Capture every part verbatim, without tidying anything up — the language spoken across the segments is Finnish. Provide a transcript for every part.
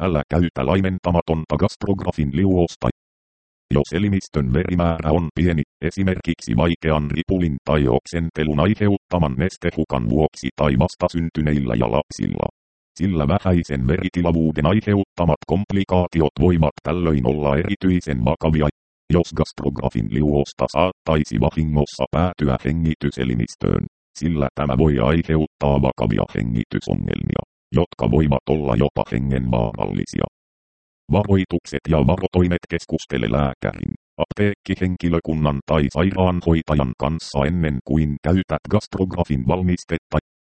Älä käytä laimentamatonta gastrografin liuosta. Jos elimistön verimäärä on pieni, esimerkiksi vaikean ripulin tai oksentelun aiheuttaman nestehukan vuoksi tai vastasyntyneillä ja lapsilla, sillä vähäisen veritilavuuden aiheuttamat komplikaatiot voivat tällöin olla erityisen vakavia, jos gastrografin liuosta saattaisi vahingossa päätyä hengityselimistöön, sillä tämä voi aiheuttaa vakavia hengitysongelmia, jotka voivat olla jopa hengenvaarallisia. Varoitukset ja varotoimet: keskustele lääkärin, apteekkihenkilökunnan tai sairaanhoitajan kanssa ennen kuin käytät gastrografin valmistetta.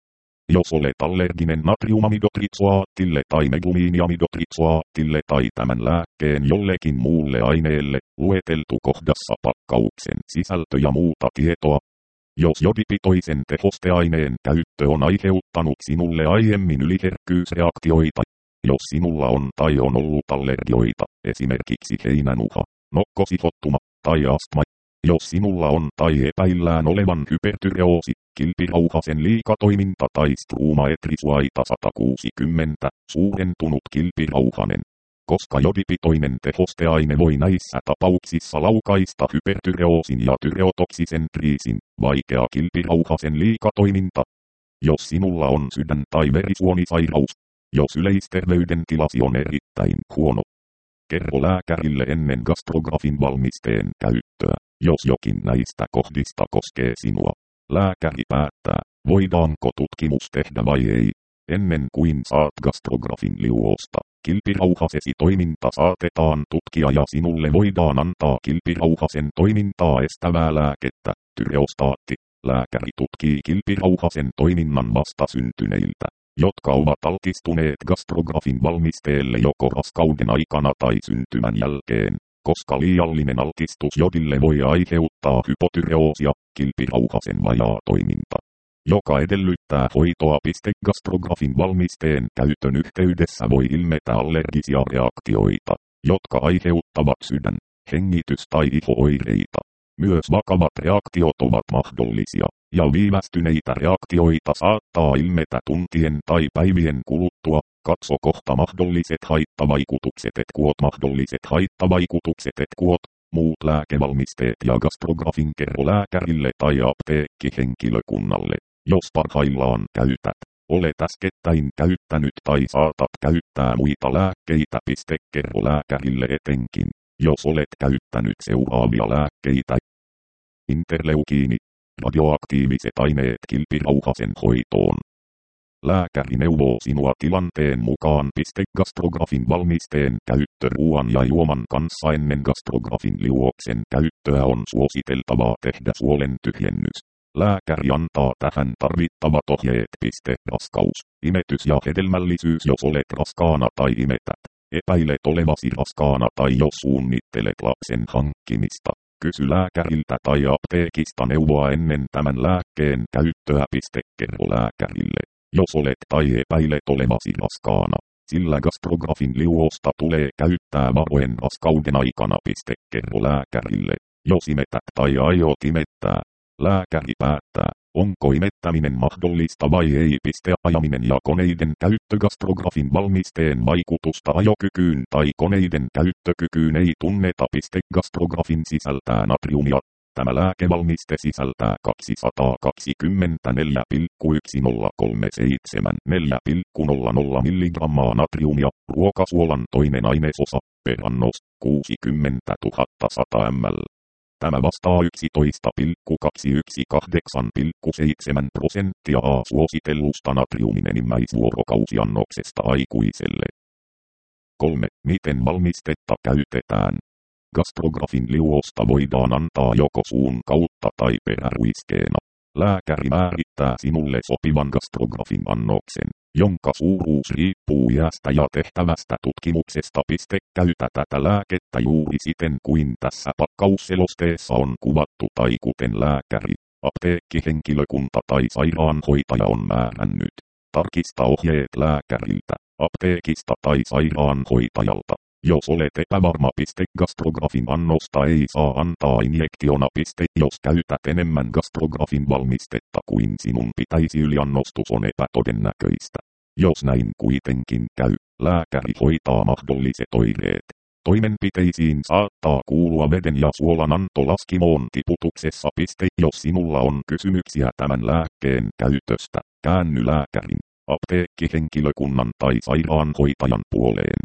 Jos olet allerginen natriumamidotriksoaattille tai megumiiniamidotriksoaattille tai tämän lääkkeen jollekin muulle aineelle, lueteltu kohdassa pakkauksen sisältö ja muuta tietoa. Jos jodipitoisen tehosteaineen käyttö on aiheuttanut sinulle aiemmin yliherkkyysreaktioita, jos sinulla on tai on ollut allergioita, esimerkiksi heinänuha, nokkosihottuma tai astma, jos sinulla on tai epäillään olevan hypertyreoosi, kilpirauhasen liikatoiminta tai struumaetrisuaita sata kuusikymmentä, suurentunut kilpirauhanen, koska jodipitoinen tehosteaine voi näissä tapauksissa laukaista hypertyreoosin ja tyreotoksisen kriisin, vaikea kilpirauhasen liikatoiminta. Jos sinulla on sydän- tai verisuonisairaus, jos yleisterveydentilasi on erittäin huono, kerro lääkärille ennen gastrografin valmisteen käyttöä, jos jokin näistä kohdista koskee sinua. Lääkäri päättää, voidaanko tutkimus tehdä vai ei, ennen kuin saat gastrografin liuosta. Kilpirauhasesi toiminta saatetaan tutkia ja sinulle voidaan antaa kilpirauhasen toimintaa estävää lääkettä, tyreostaatti. Lääkäri tutkii kilpirauhasen toiminnan vastasyntyneiltä, jotka ovat altistuneet gastrografin valmisteelle joko raskauden aikana tai syntymän jälkeen, koska liiallinen altistus jodille voi aiheuttaa hypotyreoosia, kilpirauhasen vajaa toiminta, joka edellyttää hoitoa. Gastrografin valmisteen käytön yhteydessä voi ilmetä allergisia reaktioita, jotka aiheuttavat sydän-, hengitys- tai iho-oireita. Myös vakavat reaktiot ovat mahdollisia, ja viivästyneitä reaktioita saattaa ilmetä tuntien tai päivien kuluttua. Katso kohta mahdolliset haittavaikutukset et kuot mahdolliset haittavaikutukset et kuot, muut lääkevalmisteet ja gastrografin kerro lääkärille tai apteekkihenkilökunnalle, jos parhaillaan käytät, olet äskettäin käyttänyt tai saatat käyttää muita lääkkeitä. Kerro lääkärille etenkin, jos olet käyttänyt seuraavia lääkkeitä: interleukiini, radioaktiiviset aineet kilpirauhasen hoitoon. Lääkäri neuvoo sinua tilanteen mukaan. Gastrografin valmisteen käyttö ruoan ja juoman kanssa ennen gastrografin liuoksen käyttöä on suositeltavaa tehdä suolen tyhjennys. Lääkäri antaa tähän tarvittavat ohjeet. Raskaus, imetys ja hedelmällisyys: jos olet raskaana tai imetät, epäilet olevasi raskaana tai jos suunnittelet lapsen hankkimista, kysy lääkäriltä tai apteekista neuvoa ennen tämän lääkkeen käyttöä. Kerro lääkärille, jos olet tai epäilet olevasi raskaana, sillä gastrografin liuosta tulee käyttää varoen raskauden aikana. Kerro lääkärille, jos imetät tai aiot imettää. Lääkäri päättää, onko imettäminen mahdollista vai ei. Ajaminen ja koneiden käyttö: gastrografin valmisteen vaikutusta ajokykyyn tai koneiden käyttökykyyn ei tunneta. Gastrografin sisältää natriumia. Tämä lääkevalmiste sisältää kaksisataakaksikymmentäneljä pilkku yksi nolla kolme seitsemän neljä pilkku nolla nolla milligrammaa natriumia, ruokasuolan toinen ainesosa, per annos, kuusikymmentätuhatta sata millilitraa. Tämä vastaa yksitoista pilkku kaksisataakahdeksan pilkku seitsemän prosenttia A suositellusta natriumin enimmäisvuorokausiannoksesta aikuiselle. kolme. Miten valmistetta käytetään? Gastrografin liuosta voidaan antaa joko suun kautta tai peräruiskeena. Lääkäri määrittää sinulle sopivan gastrografin annoksen, jonka suuruus riippuu iästä ja tehtävästä tutkimuksesta. Käytä tätä lääkettä juuri siten kuin tässä pakkausselosteessa on kuvattu tai kuten lääkäri, apteekkihenkilökunta tai sairaanhoitaja on määrännyt. Tarkista ohjeet lääkäriltä, apteekista tai sairaanhoitajalta. Jos olet epävarma, gastrografin annosta ei saa antaa injektiona. Jos käytät enemmän gastrografin valmistetta kuin sinun pitäisi, yliannostus on epätodennäköistä. Jos näin kuitenkin käy, Lääkäri hoitaa mahdolliset oireet. Toimenpiteisiin saattaa kuulua veden ja suolan anto laskimoon tiputuksessa. Jos sinulla on kysymyksiä tämän lääkkeen käytöstä, käänny lääkärin, apteekkihenkilökunnan tai sairaanhoitajan puoleen.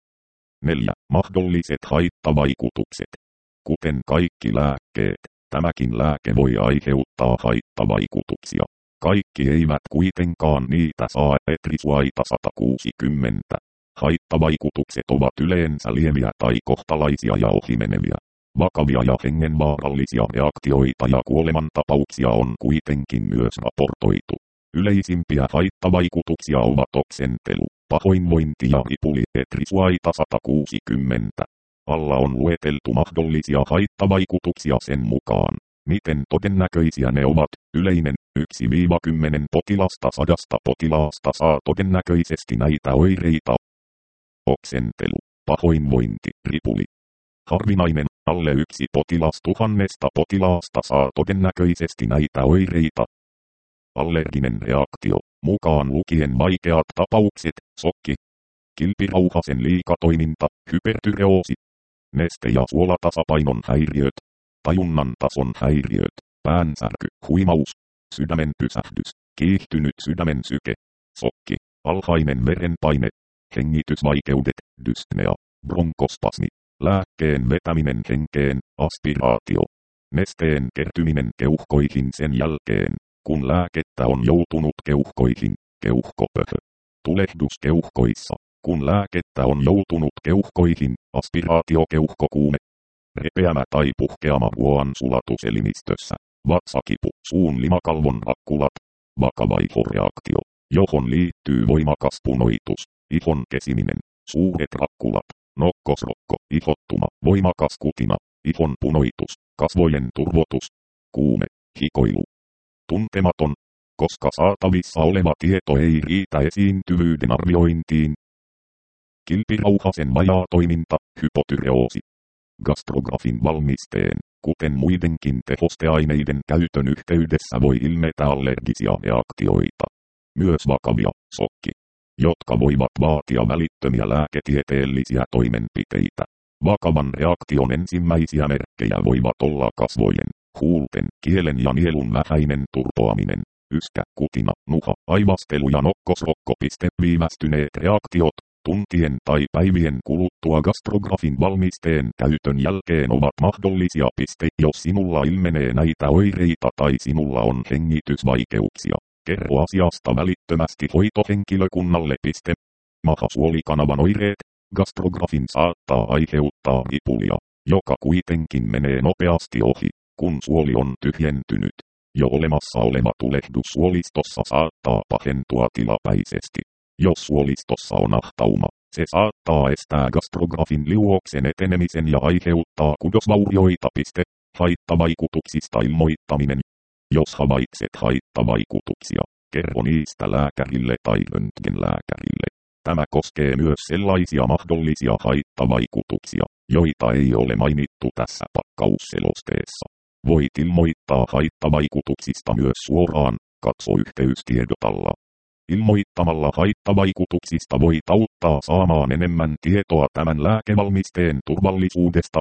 neljä. Mahdolliset haittavaikutukset. Kuten kaikki lääkkeet, tämäkin lääke voi aiheuttaa haittavaikutuksia. Kaikki eivät kuitenkaan niitä saa. Etrisuaita sata kuusikymmentä. Haittavaikutukset ovat yleensä lieviä tai kohtalaisia ja ohimeneviä. Vakavia ja hengenvaarallisia reaktioita ja kuolemantapauksia on kuitenkin myös raportoitu. Yleisimpiä haittavaikutuksia ovat oksentelu, pahoinvointi ja ripuli. Etrisuaita sata kuusikymmentä. Alla on lueteltu mahdollisia haittavaikutuksia sen mukaan, miten todennäköisiä ne ovat. Yleinen yksi kymmenen potilasta sadasta potilaasta saa todennäköisesti näitä oireita. Oksentelu, pahoinvointi, ripuli. Harvinainen alle yksi potilas tuhannesta potilaasta saa todennäköisesti näitä oireita. Allerginen reaktio, mukaan lukien vaikeat tapaukset, sokki, kilpirauhasen liikatoiminta, hypertyreoosi, neste- ja suolatasapainon häiriöt, tajunnan tason häiriöt, päänsärky, huimaus, sydämen pysähdys, kiihtynyt sydämen syke, sokki, alhainen verenpaine, hengitysvaikeudet, dyspnea, bronkospasmi, lääkkeen vetäminen henkeen, aspiraatio, nesteen kertyminen keuhkoihin sen jälkeen, kun lääkettä on joutunut keuhkoihin, keuhkopöhö, tulehdus keuhkoissa, kun lääkettä on joutunut keuhkoihin, aspiraatio keuhkokuume, repeämä tai puhkeama ruoan sulatuselimistössä, vatsakipu, suun limakalvon rakkulat, vakava ihoreaktio, johon liittyy voimakas punoitus, ihon kesiminen, suuret rakkulat, nokkosrokko, ihottuma, voimakas kutina, ihon punoitus, kasvojen turvotus, kuume, hikoilu. Tuntematon, koska saatavissa oleva tieto ei riitä esiintyvyyden arviointiin. Kilpirauhasen vajaa toiminta, hypotyreoosi. Gastrografin valmisteen, kuten muidenkin tehosteaineiden käytön yhteydessä voi ilmetä allergisia reaktioita. Myös vakavia, sokki, jotka voivat vaatia välittömiä lääketieteellisiä toimenpiteitä. Vakavan reaktion ensimmäisiä merkkejä voivat olla kasvojen, huulten, kielen ja nielun vähäinen turpoaminen, yskä, kutina, nuha, aivastelu ja nokkosrokko. Viivästyneet reaktiot, tuntien tai päivien kuluttua gastrografin valmisteen käytön jälkeen ovat mahdollisia. Jos sinulla ilmenee näitä oireita tai sinulla on hengitysvaikeuksia, kerro asiasta välittömästi hoitohenkilökunnalle. Mahasuolikanavan oireet. Gastrografin saattaa aiheuttaa ripulia, joka kuitenkin menee nopeasti ohi, kun suoli on tyhjentynyt. Jo olemassa oleva tulehdus suolistossa saattaa pahentua tilapäisesti. Jos suolistossa on ahtauma, se saattaa estää gastrografin liuoksen etenemisen ja aiheuttaa kudosvaurioita. Haittavaikutuksista ilmoittaminen. Jos havaitset haittavaikutuksia, kerro niistä lääkärille tai röntgenlääkärille. Tämä koskee myös sellaisia mahdollisia haittavaikutuksia, joita ei ole mainittu tässä pakkausselosteessa. Voit ilmoittaa haittavaikutuksista myös suoraan, katso yhteystiedotalla. Ilmoittamalla haittavaikutuksista voit auttaa saamaan enemmän tietoa tämän lääkevalmisteen turvallisuudesta.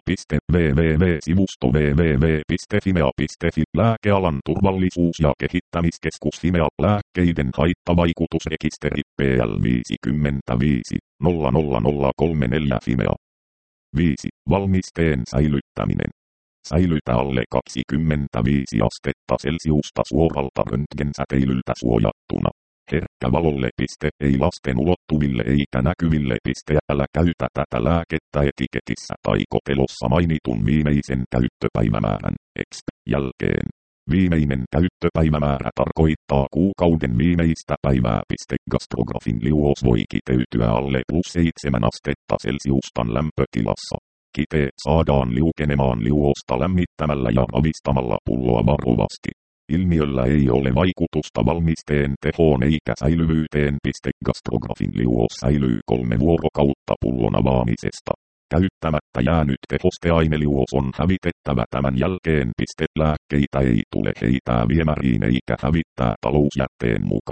www-sivusto www piste fimea piste fi Lääkealan turvallisuus- ja kehittämiskeskus Fimea. Lääkkeiden haittavaikutusrekisteri P L viisikymmentäviisi nolla nolla nolla kolme neljä Fimea. viisi. Valmisteen säilyttäminen. Säilytä alle kaksikymmentäviisi astetta Celsiusta suoralta röntgensäteilyltä suojattuna. Herkkä valolle. Ei lasten ulottuville eikä näkyville. Älä käytä tätä lääkettä etiketissä tai kotelossa mainitun viimeisen käyttöpäivämäärän exp. jälkeen. Viimeinen käyttöpäivämäärä tarkoittaa kuukauden viimeistä päivää. Gastrografin liuos voi kiteytyä alle plus seitsemän astetta Celsiustan lämpötilassa. Kiteet saadaan liukenemaan liuosta lämmittämällä ja ravistamalla pulloa varovasti. Ilmiöllä ei ole vaikutusta valmisteen tehoon eikä säilyvyyteen. Gastrografin liuos säilyy kolme vuorokautta pullon avaamisesta. Käyttämättä jäänyt tehosteaineliuos on hävitettävä tämän jälkeen. Lääkkeitä ei tule heittää viemäriin eikä hävittää talousjätteen mukana.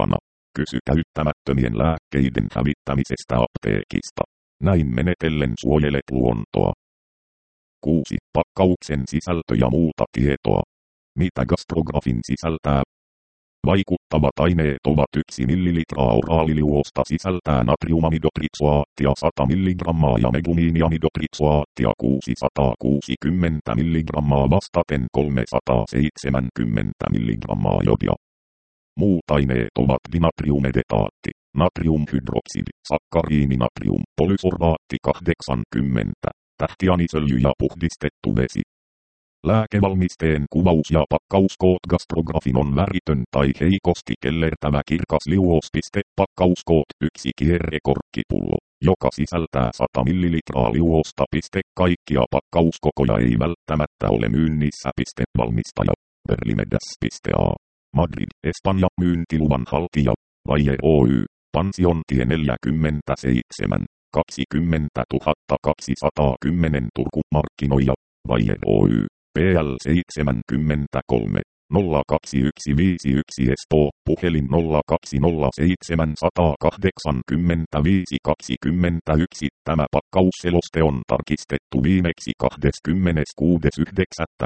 Kysy käyttämättömien lääkkeiden hävittämisestä apteekista. Näin menetellen suojelet luontoa. kuusi. Pakkauksen sisältö ja muuta tietoa. Mitä gastrografin sisältää? Vaikuttavat aineet ovat yksi millilitraa oraaliliuosta sisältää natriumamidotritsoaattia sata milligrammaa ja megumiiniamidotritsoaattia kuusisataakuusikymmentä milligrammaa vastaten kolmesataaseitsemänkymmentä milligrammaa jodia. Muut aineet ovat dinatriumedetaatti, natriumhydroksidi, sakkariininatrium, polysorbaatti kahdeksankymmentä, tähtianisöljy ja puhdistettu vesi. Lääkevalmisteen kuvaus ja pakkauskoot. Gastrografin on väritön tai heikosti kellertävä kirkas liuospiste. Pakkauskoot yksi kierrekorkkipullo, joka sisältää sata millilitraa liuosta. Piste. Kaikkia pakkauskokoja ei välttämättä ole myynnissä. Piste. Valmistaja Berlimedas. A. Madrid, Espanja. Myyntiluvan haltija Bayer Oy. Pansiontie neljäkymmentäseitsemän, kaksikymmentätuhatta kaksisataakymmenen Turku. Markkinoija Bayer Oy. P L seitsemänkymmentäkolme, nolla kaksi yksi viisi yksi Espoo, puhelin nolla kaksi nolla seitsemän yksi kahdeksan viisi kaksikymmentäyksi. Tämä pakkausseloste on tarkistettu viimeksi kahdeskymmeneskuudes yhdeksättä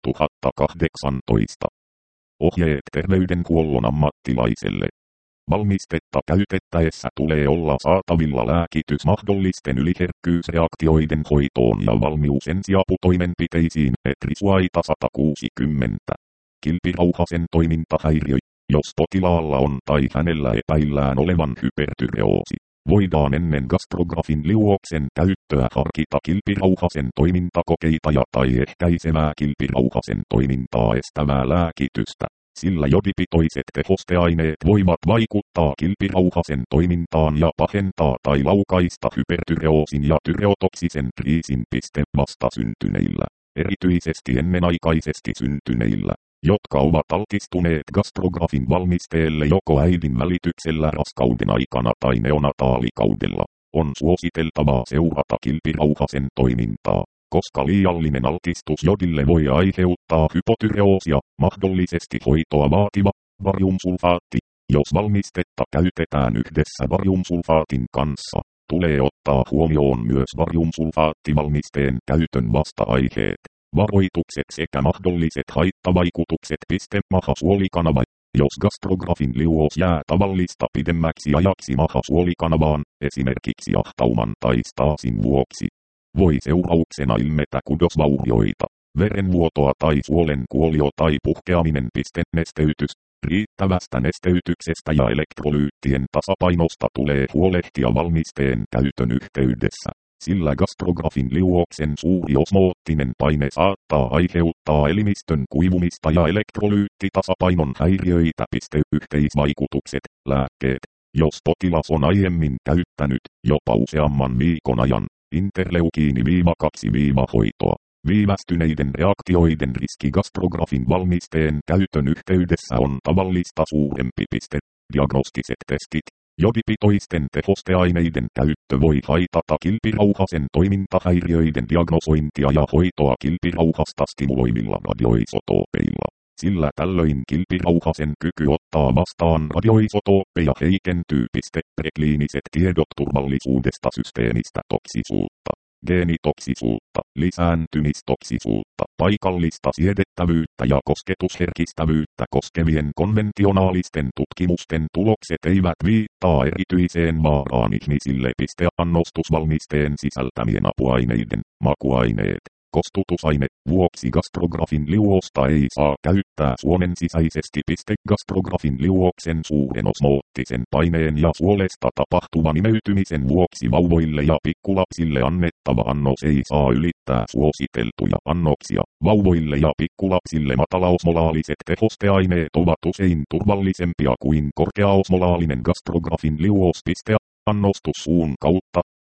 kaksituhattakahdeksantoista. Ohjeet terveydenhuollon ammattilaiselle. Valmistetta käytettäessä tulee olla saatavilla lääkitys mahdollisten yliherkkyysreaktioiden hoitoon ja valmius ensiaputoimenpiteisiin. Etrisuaita sata kuusikymmentä. Kilpirauhasen toimintahäiriö. Jos potilaalla on tai hänellä epäillään olevan hypertyreoosi, voidaan ennen gastrografin liuoksen käyttöä harkita kilpirauhasen toimintakokeita ja tai ehkäisevää kilpirauhasen toimintaa estävää lääkitystä. Sillä jodipitoiset tehosteaineet voivat vaikuttaa kilpirauhasen toimintaan ja pahentaa tai laukaista hypertyreoosin ja tyreotoksisen kriisin. Vastasyntyneillä, erityisesti ennenaikaisesti syntyneillä, jotka ovat altistuneet gastrografin valmisteelle joko äidin välityksellä raskauden aikana tai neonataalikaudella, on suositeltavaa seurata kilpirauhasen toimintaa. Koska liiallinen altistus jodille voi aiheuttaa hypotyreoosia, mahdollisesti hoitoa vaativa bariumsulfaatti. Jos valmistetta käytetään yhdessä bariumsulfaatin kanssa, tulee ottaa huomioon myös bariumsulfaattivalmisteen käytön vasta-aiheet, varoitukset sekä mahdolliset haittavaikutukset. Mahasuolikanava. Jos gastrografin liuos jää tavallista pidemmäksi ajaksi mahasuolikanavaan, esimerkiksi ahtauman tai staasin vuoksi, voi seurauksena ilmetä kudosvaurioita, verenvuotoa tai suolen kuolio tai puhkeaminen. Nesteytys. Riittävästä nesteytyksestä ja elektrolyyttien tasapainosta tulee huolehtia valmisteen käytön yhteydessä, sillä gastrografin liuoksen suuri osmoottinen paine saattaa aiheuttaa elimistön kuivumista ja elektrolyyttitasapainon häiriöitä. Yhteisvaikutukset. Lääkkeet. Jos potilas on aiemmin käyttänyt jopa useamman viikon ajan interleukiini kaksi hoitoa, viivästyneiden reaktioiden riski gastrografin valmisteen käytön yhteydessä on tavallista suurempi. Diagnostiset testit. Jodipitoisten tehosteaineiden käyttö voi haitata kilpirauhasen toimintahäiriöiden diagnosointia ja hoitoa kilpirauhasta stimuloivilla radioisotoopeilla, sillä tällöin kilpirauhasen kyky ottaa vastaan radioisotooppeja heikentyy. Prekliiniset tiedot turvallisuudesta, systeemistä toksisuutta, geenitoksisuutta, lisääntymistoksisuutta, paikallista siedettävyyttä ja kosketusherkistävyyttä koskevien konventionaalisten tutkimusten tulokset eivät viittaa erityiseen vaaraan ihmisille. Annostusvalmisteen sisältämien apuaineiden, makuaineet, kostutusaine vuoksi gastrografin liuosta ei saa käyttää suonen sisäisesti. Gastrografin liuoksen suuren osmoottisen paineen ja suolesta tapahtuvan imeytymisen vuoksi vauvoille ja pikkulapsille annettava annos ei saa ylittää suositeltuja annoksia. Vauvoille ja pikkulapsille matalaosmolaaliset tehosteaineet ovat usein turvallisempia kuin korkeaosmolaalinen gastrografin liuos. Annostus suun kautta.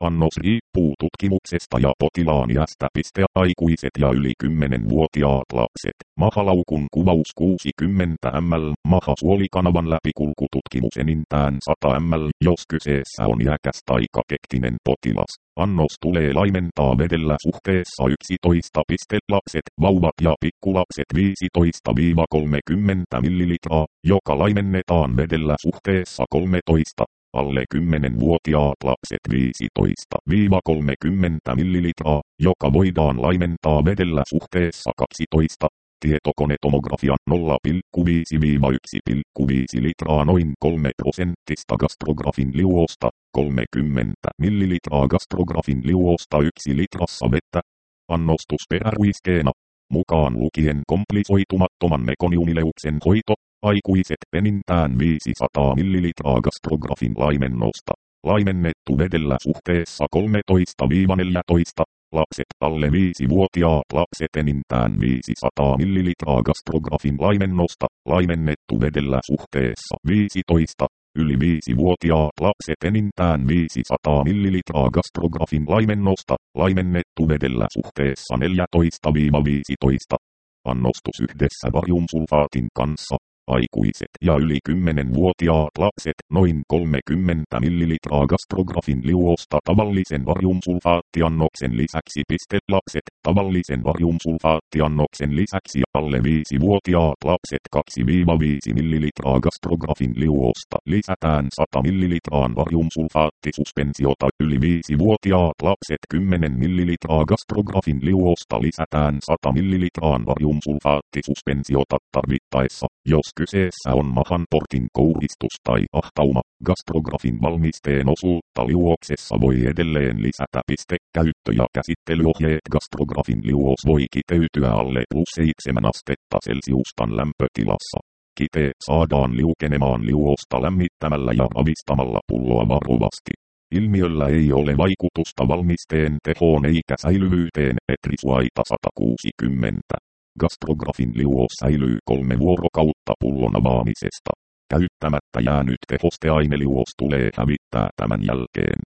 Annos riippuu tutkimuksesta ja potilaan iästä. Aikuiset ja yli kymmenvuotiaat lapset. Mahalaukun kuvaus kuusikymmentä millilitraa. Mahasuolikanavan läpikulkututkimus enintään sata millilitraa, jos kyseessä on iäkäs tai kakektinen potilas. Annos tulee laimentaa vedellä suhteessa yksitoista. Lapset, vauvat ja pikkulapset viisitoista kolmekymmentä millilitraa, joka laimennetaan vedellä suhteessa kolmetoista. Alle kymmenvuotiaat lapset viisitoista kolmekymmentä millilitraa, joka voidaan laimentaa vedellä suhteessa kaksitoista. Tietokonetomografia nolla pilkku viisi yksi pilkku viisi litraa noin kolme prosenttista gastrografin liuosta, kolmekymmentä millilitraa gastrografin liuosta yksi litrassa vettä. Annostus peräruiskeena, mukaan lukien komplisoitumattoman mekoniumileuksen hoito, aikuiset enintään viisisataa millilitraa gastrografin laimennosta, laimennettu vedellä suhteessa kolmetoista neljätoista. Lapset alle viisivuotiaat lapset enintään viisisataa millilitraa gastrografin laimennosta, laimennettu vedellä suhteessa viisitoista. Yli viisivuotiaat lapset enintään viisisataa millilitraa gastrografin laimennosta, laimennettu vedellä suhteessa neljätoista viisitoista. Annostus yhdessä bariumsulfaatin kanssa. Aikuiset ja yli kymmenvuotiaat lapset noin kolmekymmentä millilitraa gastrografin liuosta tavallisen bariumsulfaattiannoksen lisäksi. Lapset tavallisen bariumsulfaattiannoksen lisäksi alle viisivuotiaat lapset kaksi viisi millilitraa gastrografin liuosta lisätään sata millilitraan bariumsulfaattisuspensiota. Yli viisivuotiaat lapset kymmenen millilitraa gastrografin liuosta lisätään sata millilitraan bariumsulfaattisuspensiota tarvittaessa, jos kyseessä on mahanportin kouristus tai ahtauma. Gastrografin valmisteen osuutta liuoksessa voi edelleen lisätä. Käyttö- ja käsittelyohjeet. Gastrografin liuos voi kiteytyä alle plus seitsemän astetta celsiustan lämpötilassa. Kiteet saadaan liukenemaan liuosta lämmittämällä ja ravistamalla pulloa varovasti. Ilmiöllä ei ole vaikutusta valmisteen tehoon eikä säilyvyyteen. Etrisuaita sata kuusikymmentä. Gastrografin liuos säilyy kolme vuorokautta pullon avaamisesta. Käyttämättä jäänyt tehosteaineliuos tulee hävittää tämän jälkeen.